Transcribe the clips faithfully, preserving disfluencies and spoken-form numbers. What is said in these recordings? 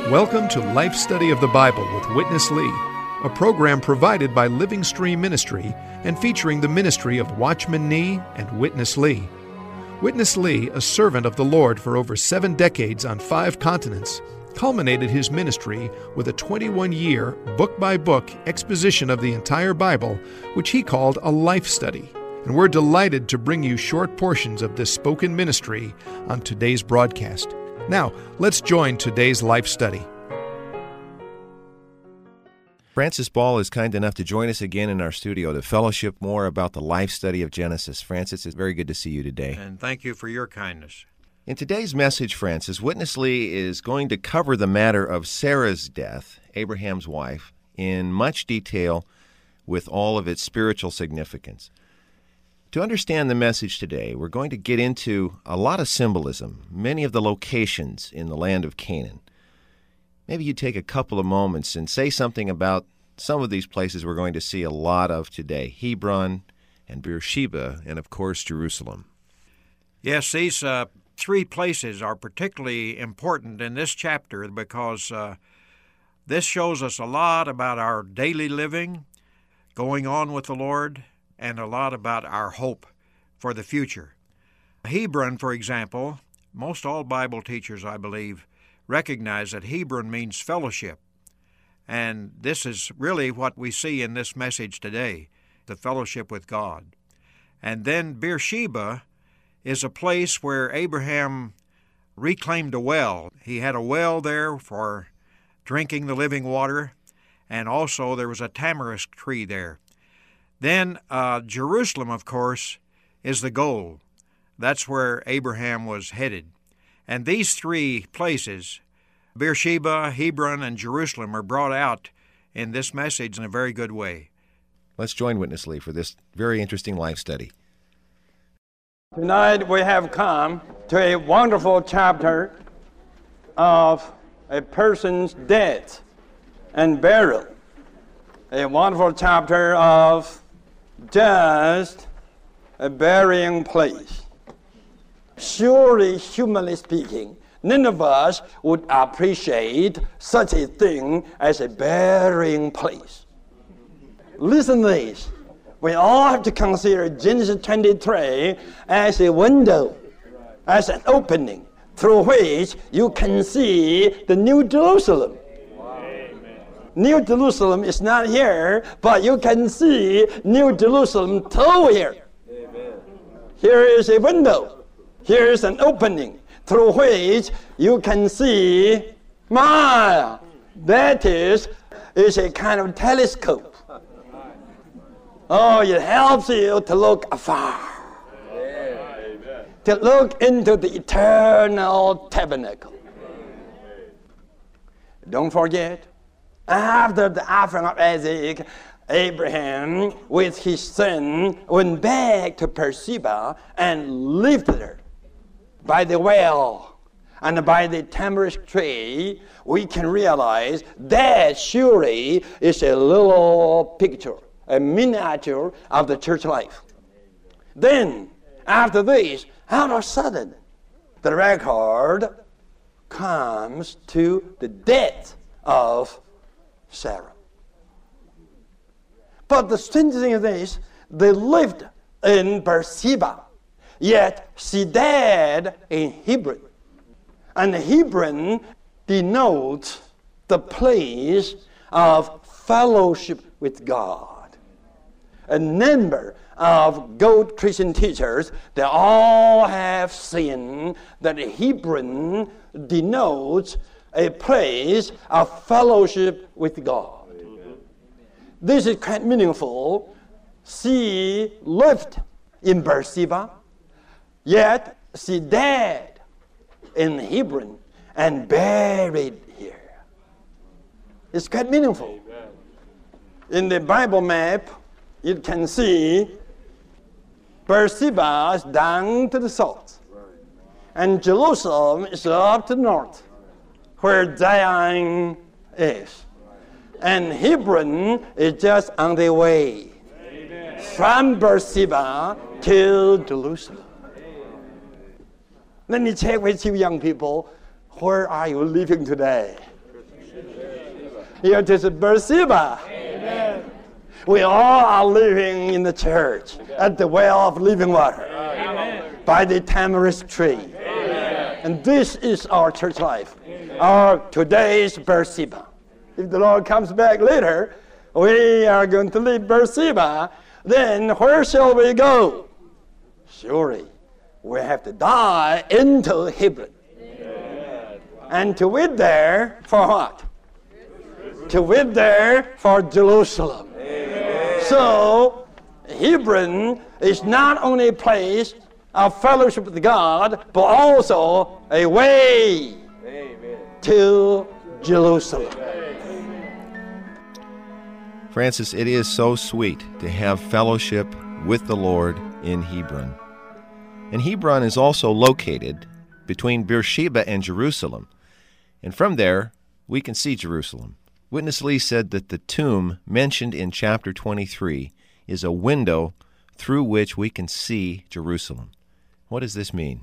Welcome to Life Study of the Bible with Witness Lee, a program provided by Living Stream Ministry and featuring the ministry of Watchman Nee and Witness Lee. Witness Lee, a servant of the Lord for over seven decades on five continents, culminated his ministry with a twenty-one-year, book-by-book exposition of the entire Bible, which he called a life study. And we're delighted to bring you short portions of this spoken ministry on today's broadcast. Now, let's join today's life study. Francis Ball is kind enough to join us again in our studio to fellowship more about the life study of Genesis. Francis, it's very good to see you today. And thank you for your kindness. In today's message, Francis, Witness Lee is going to cover the matter of Sarah's death, Abraham's wife, in much detail with all of its spiritual significance. To understand the message today, we're going to get into a lot of symbolism, many of the locations in the land of Canaan. Maybe you take a couple of moments and say something about some of these places we're going to see a lot of today, Hebron and Beersheba, and of course Jerusalem. Yes, these uh, three places are particularly important in this chapter because uh, this shows us a lot about our daily living, going on with the Lord, and a lot about our hope for the future. Hebron, for example, most all Bible teachers, I believe, recognize that Hebron means fellowship. And this is really what we see in this message today, the fellowship with God. And then Beersheba is a place where Abraham reclaimed a well. He had a well there for drinking the living water, and also there was a tamarisk tree there. Then uh, Jerusalem, of course, is the goal. That's where Abraham was headed. And these three places, Beersheba, Hebron, and Jerusalem, are brought out in this message in a very good way. Let's join Witness Lee for this very interesting life study. Tonight we have come to a wonderful chapter of a person's death and burial. A wonderful chapter of just a burying place. Surely, humanly speaking, none of us would appreciate such a thing as a burying place. Listen to this. We all have to consider Genesis twenty-three as a window, as an opening through which you can see the New Jerusalem. New Jerusalem is not here, but you can see New Jerusalem through here. Amen. Here is a window. Here is an opening through which you can see Maya. That is, is a kind of telescope. Oh, it helps you to look afar. Amen. To look into the eternal tabernacle. Don't forget, after the offering of Isaac, Abraham, with his son, went back to Beersheba and lived there. By the well and by the tamarisk tree, we can realize that surely is a little picture, a miniature of the church life. Then, after this, all of a sudden, the record comes to the death of Sarah. But the strange thing is this, they lived in Beersheba, yet she died in Hebron. And Hebron denotes the place of fellowship with God. A number of good Christian teachers, they all have seen that Hebron denotes a place of fellowship with God. Amen. This is quite meaningful. She lived in Beersheba, yet she died in Hebron and buried here. It's quite meaningful. Amen. In the Bible map, you can see Beersheba is down to the south, and Jerusalem is up to the north, where Zion is. And Hebron is just on the way. Amen. From Beersheba to Jerusalem. Let me check with you young people, where are you living today? It is Beersheba. Amen. We all are living in the church at the well of living water. Amen. By the tamarisk tree. Amen. And this is our church life. Amen. Our today's Beersheba. If the Lord comes back later, we are going to leave Beersheba. Then where shall we go? Surely we have to die into Hebron. Amen. And to wait there for what? To wait there for Jerusalem. Amen. So Hebron is not only a place of fellowship with God, but also a way Amen. To Jerusalem. Francis, it is so sweet to have fellowship with the Lord in Hebron. And Hebron is also located between Beersheba and Jerusalem. And from there, we can see Jerusalem. Witness Lee said that the tomb mentioned in chapter twenty-three is a window through which we can see Jerusalem. What does this mean?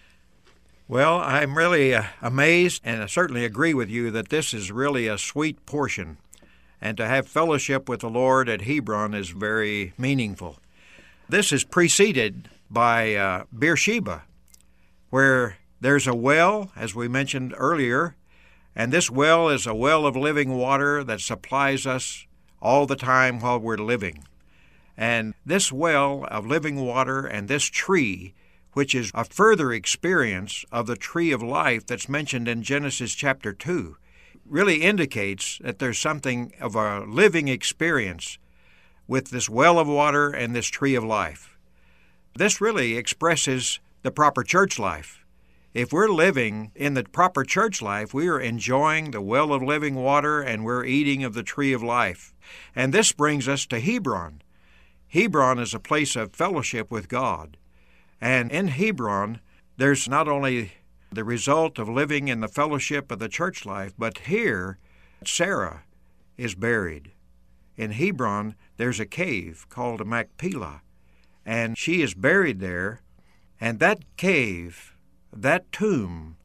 Well, I'm really uh, amazed, and I certainly agree with you that this is really a sweet portion. And to have fellowship with the Lord at Hebron is very meaningful. This is preceded by uh, Beersheba, where there's a well, as we mentioned earlier, and this well is a well of living water that supplies us all the time while we're living. And this well of living water and this tree, which is a further experience of the tree of life that's mentioned in Genesis chapter two, really indicates that there's something of a living experience with this well of water and this tree of life. This really expresses the proper church life. If we're living in the proper church life, we are enjoying the well of living water and we're eating of the tree of life. And this brings us to Hebron. Hebron is a place of fellowship with God. And in Hebron, there's not only the result of living in the fellowship of the church life, but here, Sarah is buried. In Hebron, there's a cave called Machpelah, and she is buried there, and that cave, that tomb,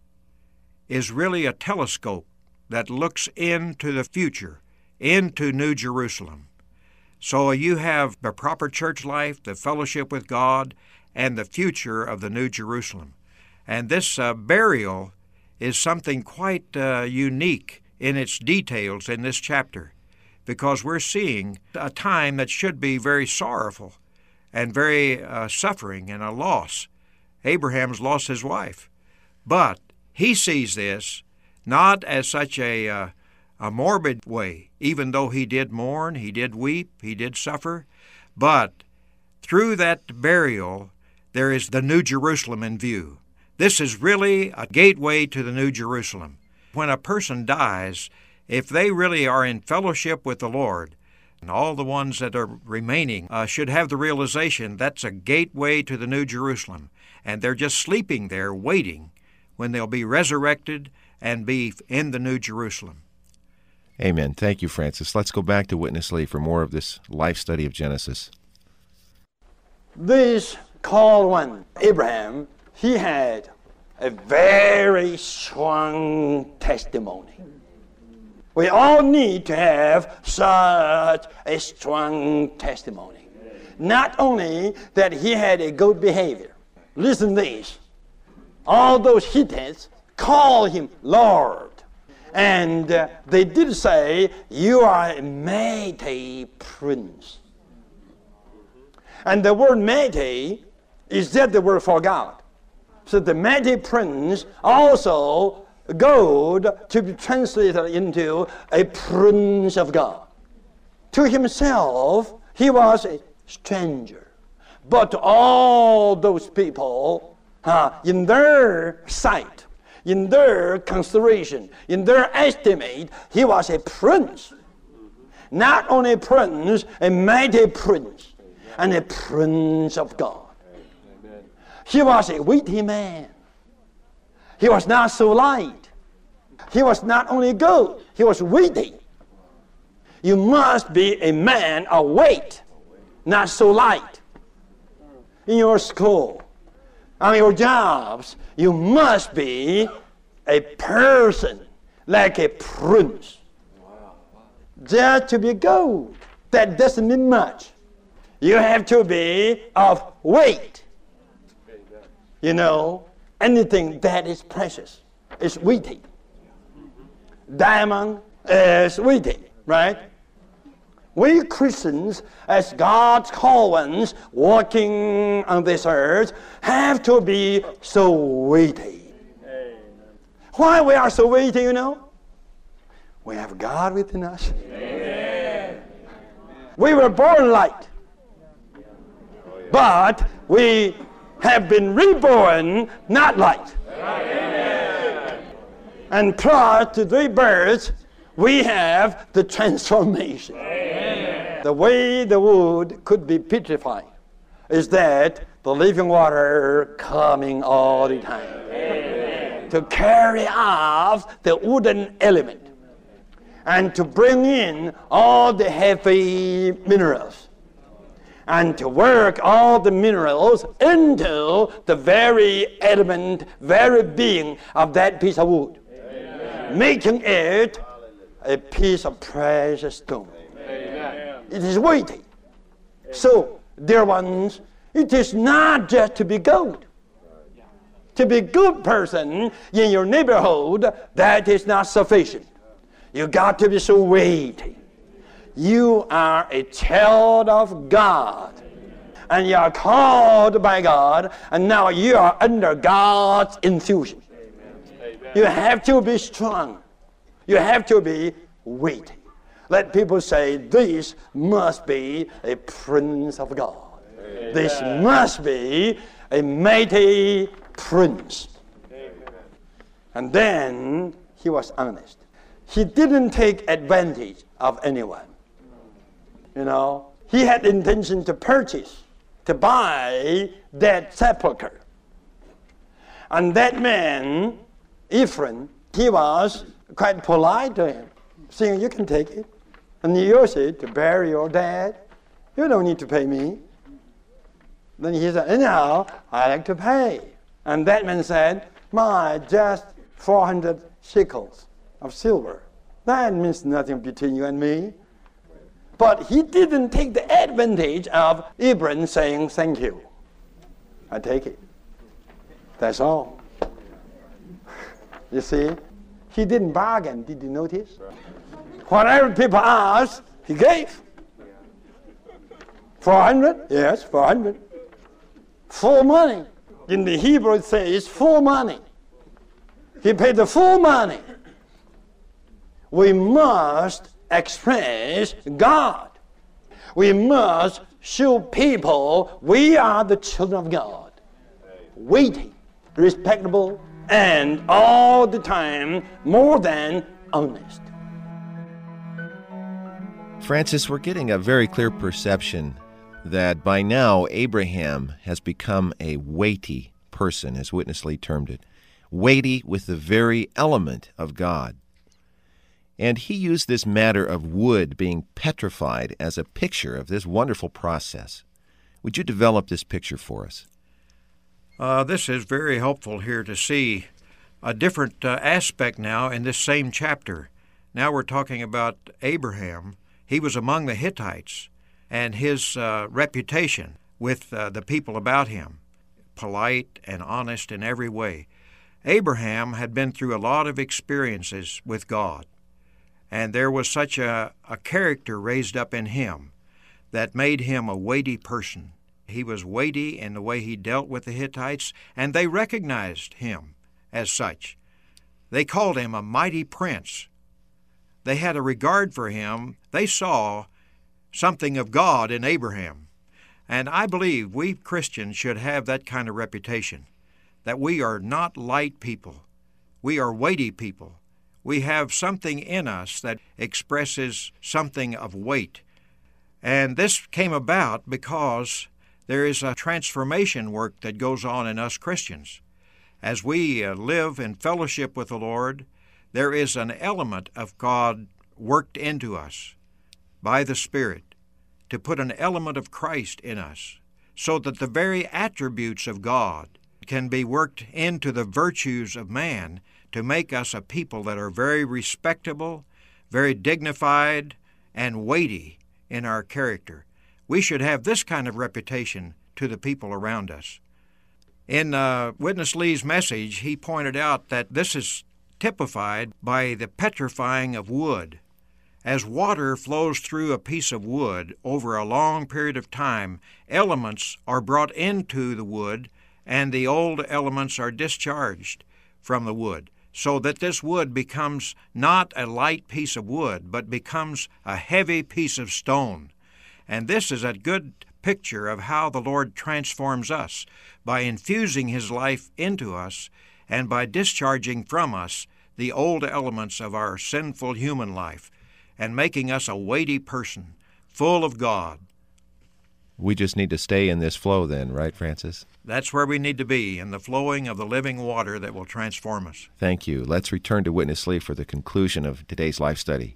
is really a telescope that looks into the future, into New Jerusalem. So you have the proper church life, the fellowship with God, and the future of the New Jerusalem. And this uh, burial is something quite uh, unique in its details in this chapter, because we're seeing a time that should be very sorrowful and very uh, suffering and a loss. Abraham's lost his wife. But he sees this not as such a, uh, a morbid way, even though he did mourn, he did weep, he did suffer. But through that burial, there is the New Jerusalem in view. This is really a gateway to the New Jerusalem. When a person dies, if they really are in fellowship with the Lord, and all the ones that are remaining uh, should have the realization that's a gateway to the New Jerusalem, and they're just sleeping there waiting when they'll be resurrected and be in the New Jerusalem. Amen. Thank you, Francis. Let's go back to Witness Lee for more of this life study of Genesis. This called one, Abraham, he had a very strong testimony. We all need to have such a strong testimony. Not only that he had a good behavior. Listen to this. All those Hittites call him Lord. And uh, they did say, you are a mighty prince. And the word mighty is that the word for God. So the mighty prince also God to be translated into a prince of God. To himself, he was a stranger. But to all those people, uh, in their sight, in their consideration, in their estimate, he was a prince. Not only a prince, a mighty prince, and a prince of God. He was a witty man. He was not so light. He was not only good, he was witty. You must be a man of weight, not so light. In your school, on your jobs, you must be a person like a prince. just to be gold. That doesn't mean much. You have to be of weight. You know, anything that is precious is weighty. Diamond is weighty, right? We Christians, as God's called ones walking on this earth, have to be so weighty. Amen. Why we are so weighty, you know? We have God within us. Amen. We were born light, but we have been reborn not light. Amen. And prior to rebirth, we have the transformation. Amen. The way the wood could be petrified is that the living water coming all the time. Amen. To carry off the wooden element and to bring in all the heavy minerals and to work all the minerals into the very element, very being of that piece of wood. Amen. Making it a piece of precious stone. Amen. It is weighty. So, dear ones, it is not just to be good. To be a good person in your neighborhood, that is not sufficient. You got to be so weighty. You are a child of God. And you are called by God, and now you are under God's infusion. Amen. You have to be strong. You have to be weighty. Let people say, this must be a prince of God. Amen. This must be a mighty prince. Amen. And then he was honest. He didn't take advantage of anyone. You know, he had intention to purchase, to buy that sepulcher. And that man, Ephraim, he was quite polite to him, saying, you can take it and use it to bury your dad. You don't need to pay me. Then he said, anyhow, I like to pay. And that man said, my, just four hundred shekels of silver. That means nothing between you and me. But he didn't take the advantage of Ephraim saying, thank you. I take it. That's all. You see, he didn't bargain. Did you notice? Whatever people asked, he gave. four hundred? Yes, four hundred. Full money. In the Hebrew it says full money. He paid the full money. We must express God. We must show people we are the children of God. Weighty, respectable, and all the time more than honest. Francis, we're getting a very clear perception that by now Abraham has become a weighty person, as Witness Lee termed it, weighty with the very element of God. And he used this matter of wood being petrified as a picture of this wonderful process. Would you develop this picture for us? Uh, this is very helpful here to see a different uh, aspect now in this same chapter. Now we're talking about Abraham. He was among the Hittites, and his uh, reputation with uh, the people about him, polite and honest in every way. Abraham had been through a lot of experiences with God. And there was such a, a character raised up in him that made him a weighty person. He was weighty in the way he dealt with the Hittites, and they recognized him as such. They called him a mighty prince. They had a regard for him. They saw something of God in Abraham. And I believe we Christians should have that kind of reputation, that we are not light people. We are weighty people. We have something in us that expresses something of weight. And this came about because there is a transformation work that goes on in us Christians. As we uh, live in fellowship with the Lord, there is an element of God worked into us by the Spirit to put an element of Christ in us so that the very attributes of God can be worked into the virtues of man to make us a people that are very respectable, very dignified, and weighty in our character. We should have this kind of reputation to the people around us. In uh, Witness Lee's message, he pointed out that this is typified by the petrifying of wood. As water flows through a piece of wood over a long period of time, elements are brought into the wood, and the old elements are discharged from the wood, so that this wood becomes not a light piece of wood, but becomes a heavy piece of stone. And this is a good picture of how the Lord transforms us by infusing His life into us and by discharging from us the old elements of our sinful human life and making us a weighty person, full of God. We just need to stay in this flow then, right, Francis? That's where we need to be, in the flowing of the living water that will transform us. Thank you. Let's return to Witness Lee for the conclusion of today's life study.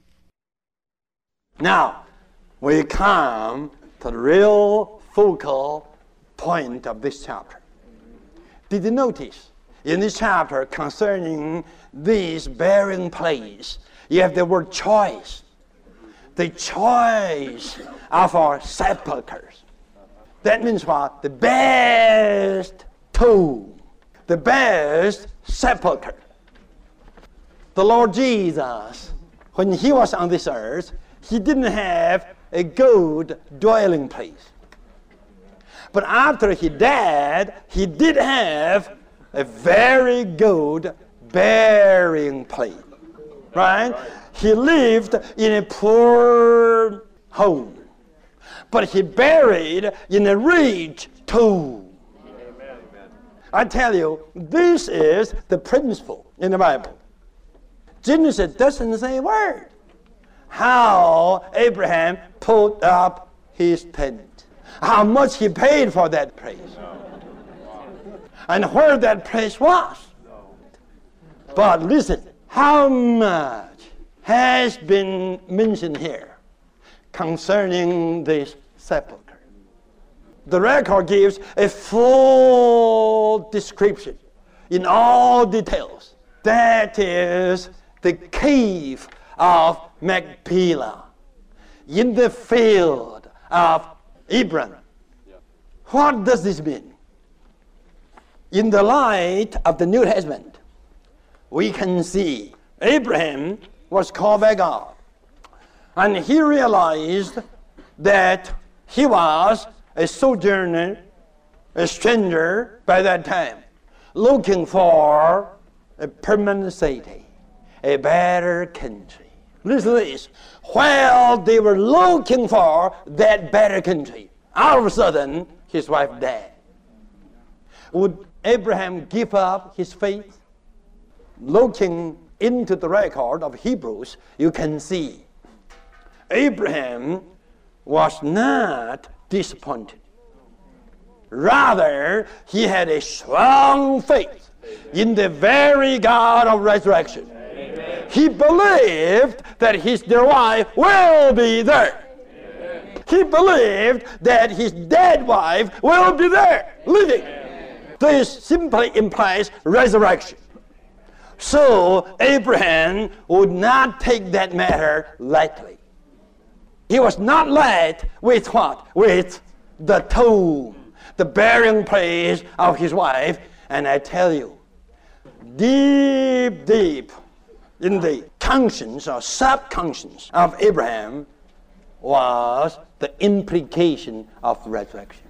Now, we come to the real focal point of this chapter. Did you notice in this chapter concerning this burying place, you have the word choice. The choice of our sepulchres. That means what? The best tomb, the best sepulcher. The Lord Jesus, when He was on this earth, He didn't have a good dwelling place. But after He died, He did have a very good burying place. Right? He lived in a poor home, but He buried in a rich tomb. Amen. I tell you, this is the principle in the Bible. Genesis doesn't say a word how Abraham put up his tent, how much he paid for that place, and where that place was. But listen, how much has been mentioned here concerning this sepulcher? The record gives a full description in all details. That is the cave of Machpelah in the field of Hebron. What does this mean? In the light of the New Testament, we can see Abraham was called by God, and he realized that he was a sojourner, a stranger by that time, looking for a permanent city, a better country. Listen to this. While they were looking for that better country, all of a sudden his wife died. Would Abraham give up his faith? Looking into the record of Hebrews, you can see Abraham was not disappointed. Rather, he had a strong faith in the very God of resurrection. Amen. He believed that his dear wife will be there. Amen. He believed that his dead wife will be there, living. Amen. This simply implies resurrection. So Abraham would not take that matter lightly. He was not led with what? With the tomb, the burying place of his wife. And I tell you, deep, deep in the conscience or subconscious of Abraham was the implication of resurrection.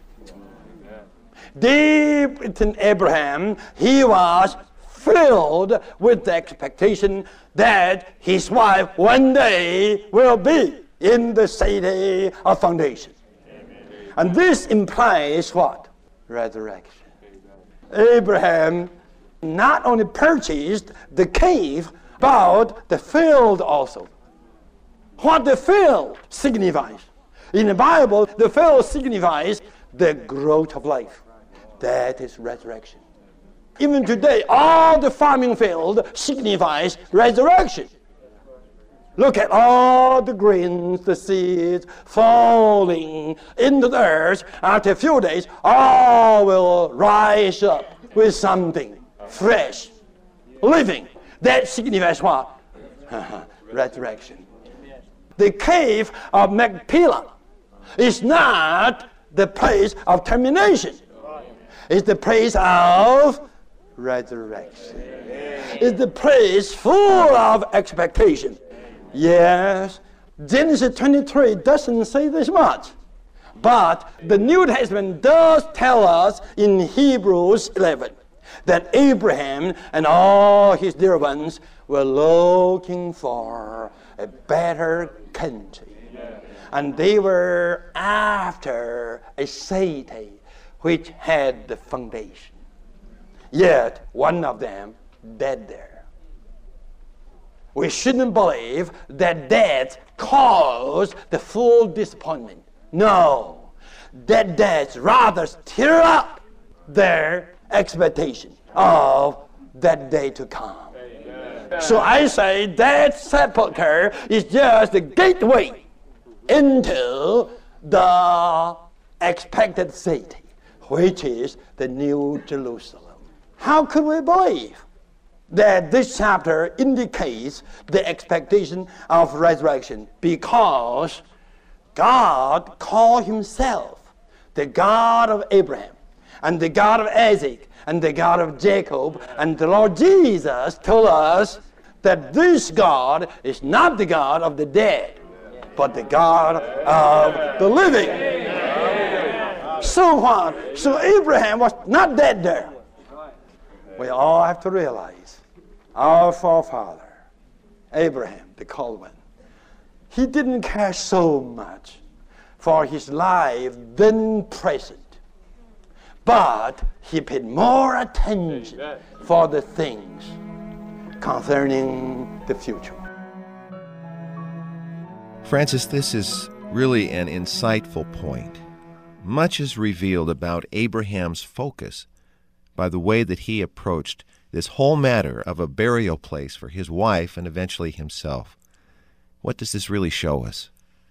Deep within Abraham, he was filled with the expectation that his wife one day will be in the city of foundation. Amen. And this implies what? Resurrection. Amen. Abraham not only purchased the cave, but the field also. What the field signifies? In the Bible, the field signifies the growth of life. That is resurrection. Even today, all the farming field signifies resurrection. Look at all the grains, the seeds falling into the earth. After a few days, all will rise up with something fresh, living. That signifies what? Resurrection. The cave of Machpelah is not the place of termination. It's the place of resurrection. It's the place full of expectation. Yes, Genesis twenty-three doesn't say this much. But the New Testament does tell us in Hebrews eleven that Abraham and all his dear ones were looking for a better country. And they were after a city which had the foundation. Yet one of them died there. We shouldn't believe that death caused the full disappointment. No, that death rather stir up their expectation of that day to come. Amen. So I say that sepulcher is just the gateway into the expected city, which is the New Jerusalem. How could we believe that this chapter indicates the expectation of resurrection? Because God called himself the God of Abraham and the God of Isaac and the God of Jacob, and the Lord Jesus told us that this God is not the God of the dead, but the God of the living. So what? So Abraham was not dead there. We all have to realize our forefather, Abraham, the called one, he didn't care so much for his life then present, but he paid more attention for the things concerning the future. Francis, this is really an insightful point. Much is revealed about Abraham's focus by the way that he approached this whole matter of a burial place for his wife and eventually himself. What does this really show us?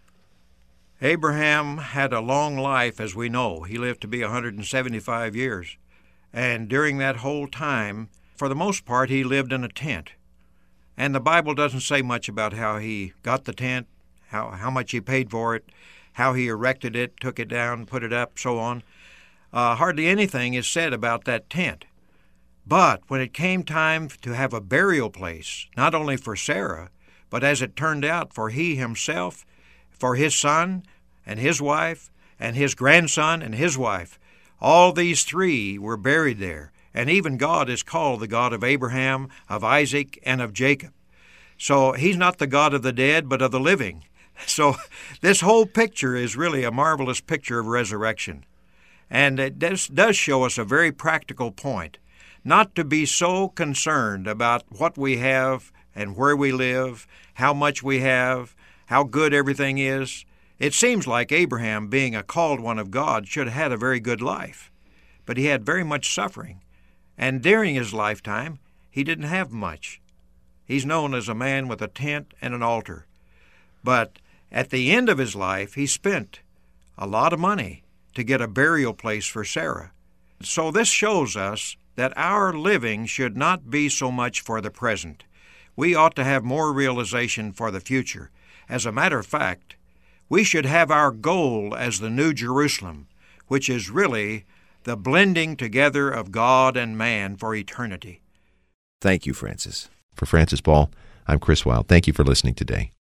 Abraham had a long life, as we know. He lived to be one hundred seventy-five years. And during that whole time, for the most part, he lived in a tent. And the Bible doesn't say much about how he got the tent, how, how much he paid for it, how he erected it, took it down, put it up, so on. Uh, hardly anything is said about that tent. But when it came time to have a burial place, not only for Sarah, but as it turned out for he himself, for his son and his wife, and his grandson and his wife, all these three were buried there. And even God is called the God of Abraham, of Isaac, and of Jacob. So he's not the God of the dead, but of the living. So this whole picture is really a marvelous picture of resurrection. And it does, does show us a very practical point, not to be so concerned about what we have and where we live, how much we have, how good everything is. It seems like Abraham, being a called one of God, should have had a very good life. But he had very much suffering. And during his lifetime, he didn't have much. He's known as a man with a tent and an altar. But at the end of his life, he spent a lot of money to get a burial place for Sarah. So this shows us that our living should not be so much for the present. We ought to have more realization for the future. As a matter of fact, we should have our goal as the New Jerusalem, which is really the blending together of God and man for eternity. Thank you, Francis. For Francis Ball, I'm Chris Wilde. Thank you for listening today.